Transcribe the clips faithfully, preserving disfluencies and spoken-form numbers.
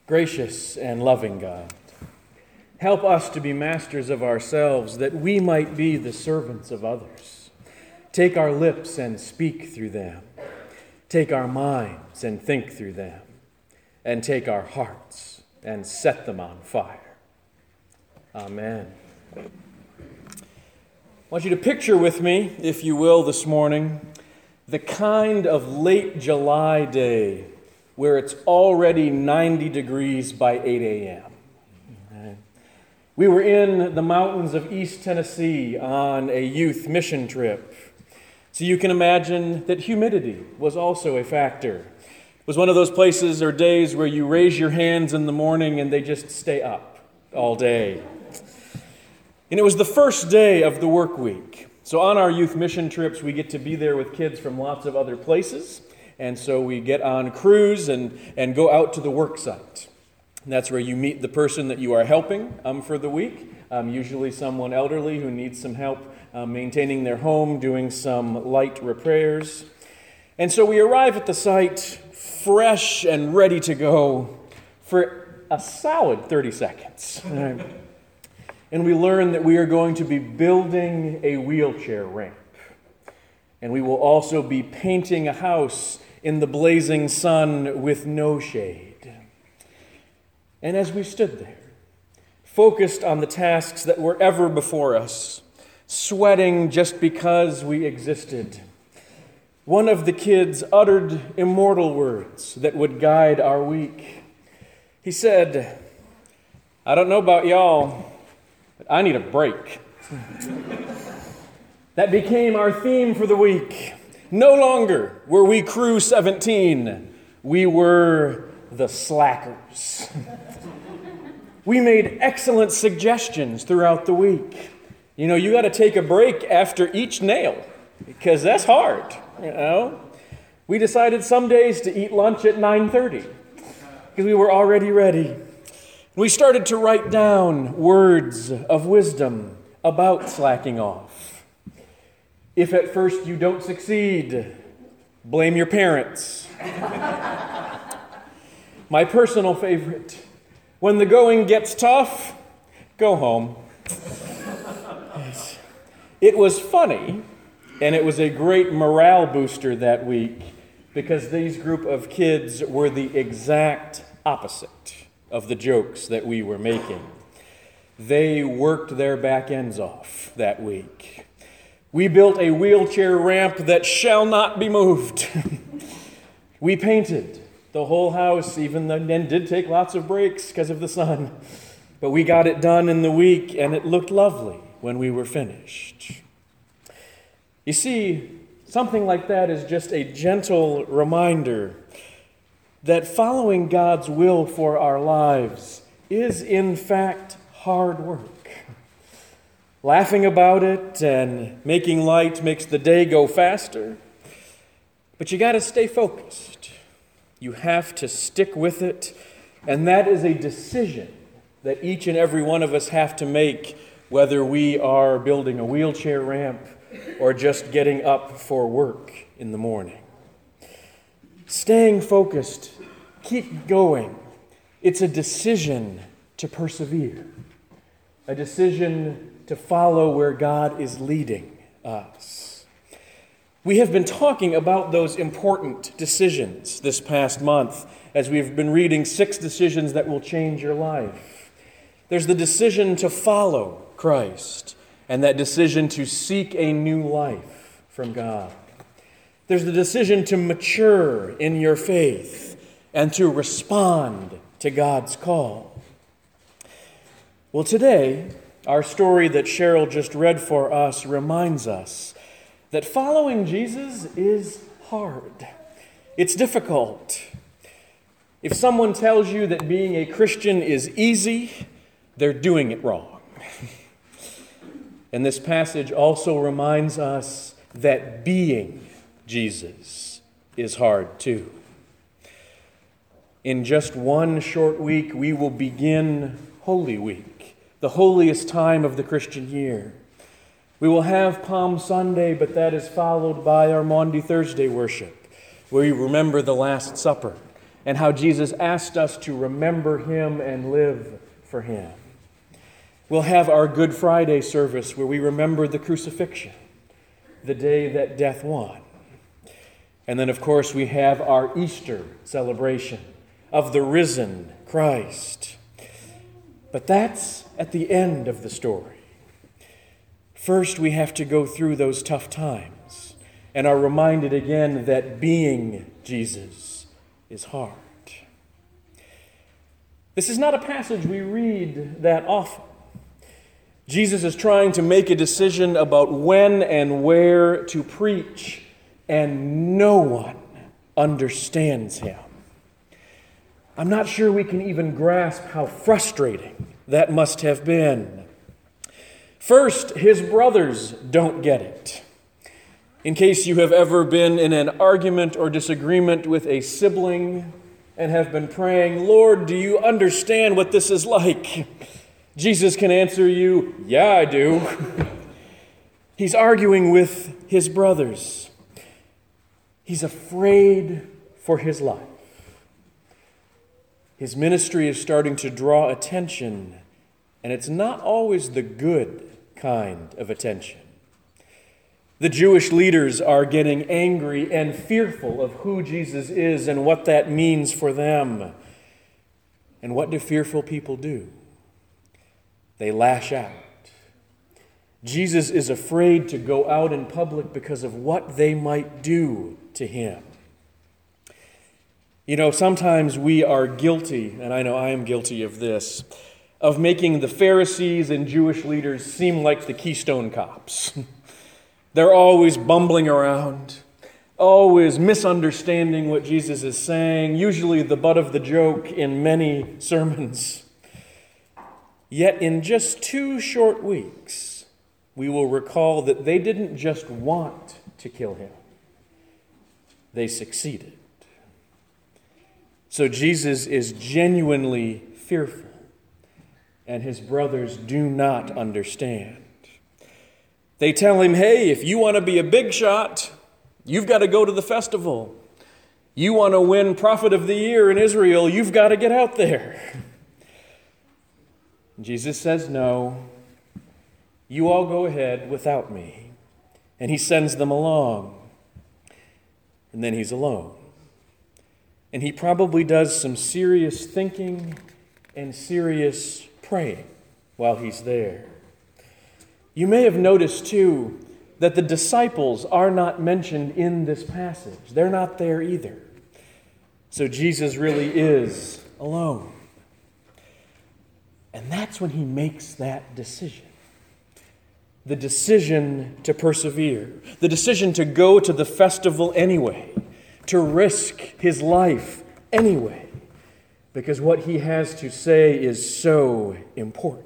Gracious and loving God, help us to be masters of ourselves, that we might be the servants of others. Take our lips and speak through them. Take our minds and think through them. And take our hearts and set them on fire. Amen. I want you to picture with me, if you will, this morning, the kind of late July day where it's already ninety degrees by eight a.m. We were in the mountains of East Tennessee on a youth mission trip. So you can imagine that humidity was also a factor. It was one of those places or days where you raise your hands in the morning and they just stay up all day. And it was the first day of the work week. So on our youth mission trips, we get to be there with kids from lots of other places. And so we get on crews and, and go out to the work site. And that's where you meet the person that you are helping um, for the week, um, usually someone elderly who needs some help uh, maintaining their home, doing some light repairs. And so we arrive at the site fresh and ready to go for a solid thirty seconds. Right? And we learn that we are going to be building a wheelchair ramp. And we will also be painting a house in the blazing sun with no shade. And as we stood there, focused on the tasks that were ever before us, sweating just because we existed, one of the kids uttered immortal words that would guide our week. He said, "I don't know about y'all, but I need a break." That became our theme for the week. No longer were we Crew seventeen. We were the slackers. We made excellent suggestions throughout the week. You know, you got to take a break after each nail because that's hard, you know. We decided some days to eat lunch at nine thirty because we were already ready. We started to write down words of wisdom about slacking off. If at first you don't succeed, blame your parents. My personal favorite, when the going gets tough, go home. Yes. It was funny, and it was a great morale booster that week because these group of kids were the exact opposite of the jokes that we were making. They worked their back ends off that week. We built a wheelchair ramp that shall not be moved. We painted the whole house, even though and did take lots of breaks because of the sun. But we got it done in the week, and it looked lovely when we were finished. You see, something like that is just a gentle reminder that following God's will for our lives is, in fact, hard work. Laughing about it and making light makes the day go faster. But you got to stay focused. You have to stick with it. And that is a decision that each and every one of us have to make, whether we are building a wheelchair ramp or just getting up for work in the morning. Staying focused, keep going. It's a decision to persevere. A decision to follow where God is leading us. We have been talking about those important decisions this past month as we've been reading six decisions that will change your life. There's the decision to follow Christ and that decision to seek a new life from God. There's the decision to mature in your faith and to respond to God's call. Well, today, our story that Cheryl just read for us reminds us that following Jesus is hard. It's difficult. If someone tells you that being a Christian is easy, they're doing it wrong. And this passage also reminds us that being Jesus is hard too. In just one short week, we will begin Holy Week, the holiest time of the Christian year. We will have Palm Sunday, but that is followed by our Maundy Thursday worship, where we remember the Last Supper and how Jesus asked us to remember him and live for him. We'll have our Good Friday service where we remember the crucifixion, the day that death won. And then, of course, we have our Easter celebration of the risen Christ. But that's at the end of the story. First, we have to go through those tough times and are reminded again that being Jesus is hard. This is not a passage we read that often. Jesus is trying to make a decision about when and where to preach, and no one understands him. I'm not sure we can even grasp how frustrating that must have been. First, his brothers don't get it. In case you have ever been in an argument or disagreement with a sibling and have been praying, Lord, do you understand what this is like? Jesus can answer you, yeah, I do. He's arguing with his brothers. He's afraid for his life. His ministry is starting to draw attention, and it's not always the good kind of attention. The Jewish leaders are getting angry and fearful of who Jesus is and what that means for them. And what do fearful people do? They lash out. Jesus is afraid to go out in public because of what they might do to him. You know, sometimes we are guilty, and I know I am guilty of this, of making the Pharisees and Jewish leaders seem like the Keystone Cops. They're always bumbling around, always misunderstanding what Jesus is saying, usually the butt of the joke in many sermons. Yet in just two short weeks, we will recall that they didn't just want to kill him. They succeeded. So Jesus is genuinely fearful, and his brothers do not understand. They tell him, hey, if you want to be a big shot, you've got to go to the festival. You want to win Prophet of the Year in Israel, you've got to get out there. Jesus says, no, you all go ahead without me. And he sends them along. And then he's alone. And he probably does some serious thinking and serious praying while he's there. You may have noticed, too, that the disciples are not mentioned in this passage. They're not there either. So Jesus really is alone. And that's when he makes that decision. The decision to persevere. The decision to go to the festival anyway. To risk his life anyway. Because what he has to say is so important.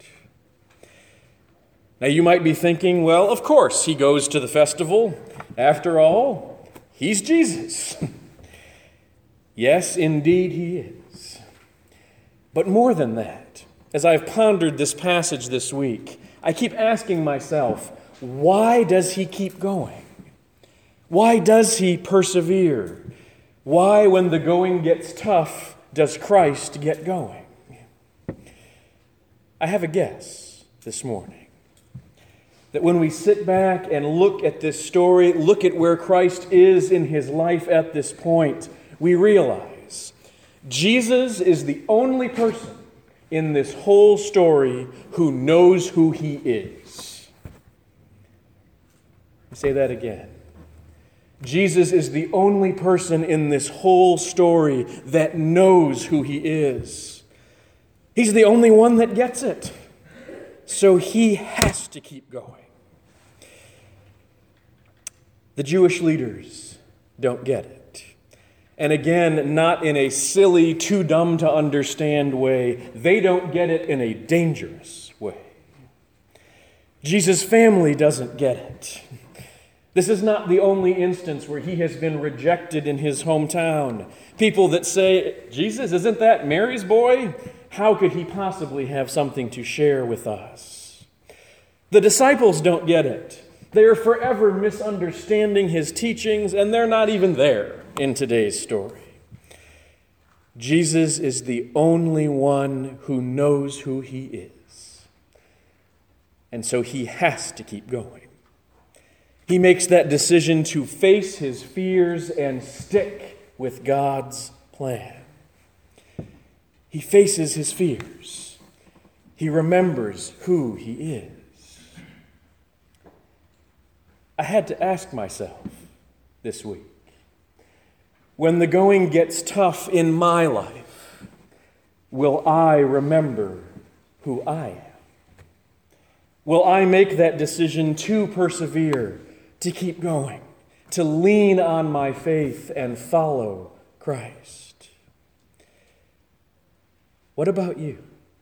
Now you might be thinking, well, of course he goes to the festival. After all, he's Jesus. Yes, indeed he is. But more than that, as I've pondered this passage this week, I keep asking myself, why does he keep going? Why does he persevere? Why, when the going gets tough, does Christ get going? I have a guess this morning. That when we sit back and look at this story, look at where Christ is in his life at this point, we realize Jesus is the only person in this whole story who knows who he is. I'll say that again. Jesus is the only person in this whole story that knows who he is. He's the only one that gets it. So he has to keep going. The Jewish leaders don't get it. And again, not in a silly, too dumb to understand way. They don't get it in a dangerous way. Jesus' family doesn't get it. This is not the only instance where he has been rejected in his hometown. People that say, Jesus, isn't that Mary's boy? How could he possibly have something to share with us? The disciples don't get it. They are forever misunderstanding his teachings, and they're not even there in today's story. Jesus is the only one who knows who he is. And so he has to keep going. He makes that decision to face his fears and stick with God's plan. He faces his fears. He remembers who he is. I had to ask myself this week, when the going gets tough in my life, will I remember who I am? Will I make that decision to persevere, to keep going, to lean on my faith and follow Christ? What about you?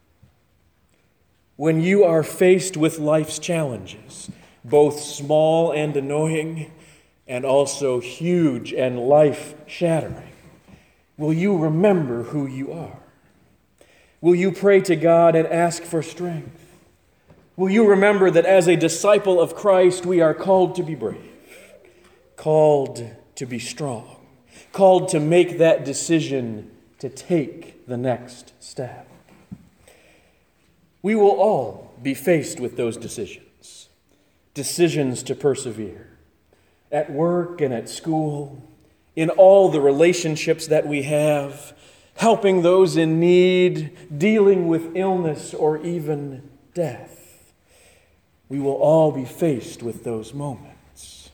When you are faced with life's challenges, both small and annoying, and also huge and life-shattering, will you remember who you are? Will you pray to God and ask for strength? Will you remember that as a disciple of Christ, we are called to be brave, called to be strong, called to make that decision to take the next step? We will all be faced with those decisions, decisions to persevere, at work and at school, in all the relationships that we have, helping those in need, dealing with illness or even death. We will all be faced with those moments.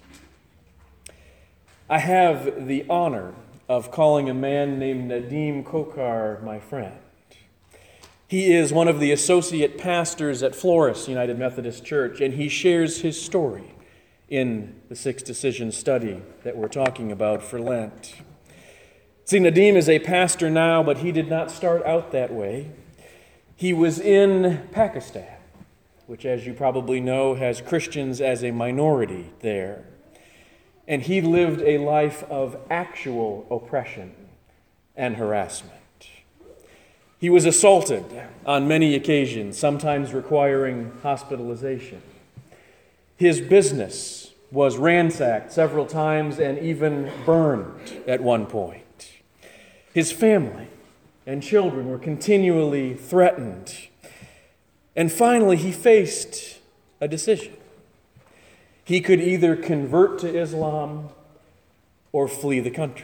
I have the honor of calling a man named Nadim Kokar my friend. He is one of the associate pastors at Flores United Methodist Church, and he shares his story in the Six Decisions study that we're talking about for Lent. See, Nadim is a pastor now, but he did not start out that way. He was in Pakistan, which, as you probably know, has Christians as a minority there. And he lived a life of actual oppression and harassment. He was assaulted on many occasions, sometimes requiring hospitalization. His business was ransacked several times and even burned at one point. His family and children were continually threatened. And finally, he faced a decision. He could either convert to Islam or flee the country.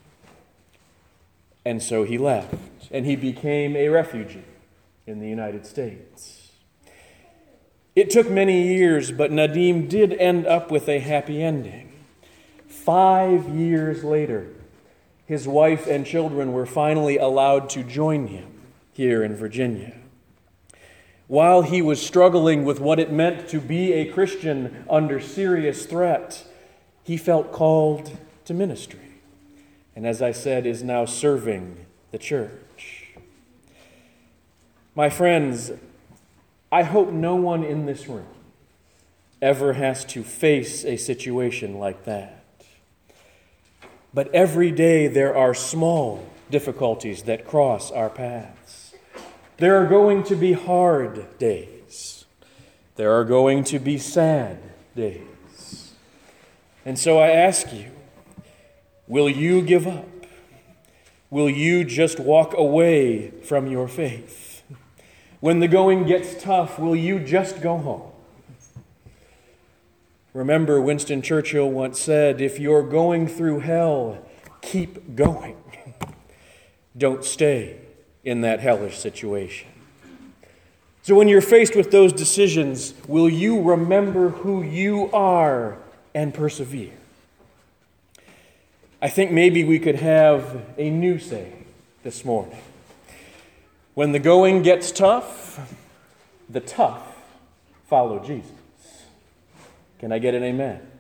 And so he left, and he became a refugee in the United States. It took many years, but Nadim did end up with a happy ending. Five years later, his wife and children were finally allowed to join him here in Virginia. While he was struggling with what it meant to be a Christian under serious threat, he felt called to ministry, and as I said, is now serving the church. My friends, I hope no one in this room ever has to face a situation like that. But every day there are small difficulties that cross our paths. There are going to be hard days. There are going to be sad days. And so I ask you, will you give up? Will you just walk away from your faith? When the going gets tough, will you just go home? Remember, Winston Churchill once said, if you're going through hell, keep going. Don't stay in that hellish situation. So when you're faced with those decisions, will you remember who you are and persevere? I think maybe we could have a new saying this morning. When the going gets tough, the tough follow Jesus. Can I get an amen?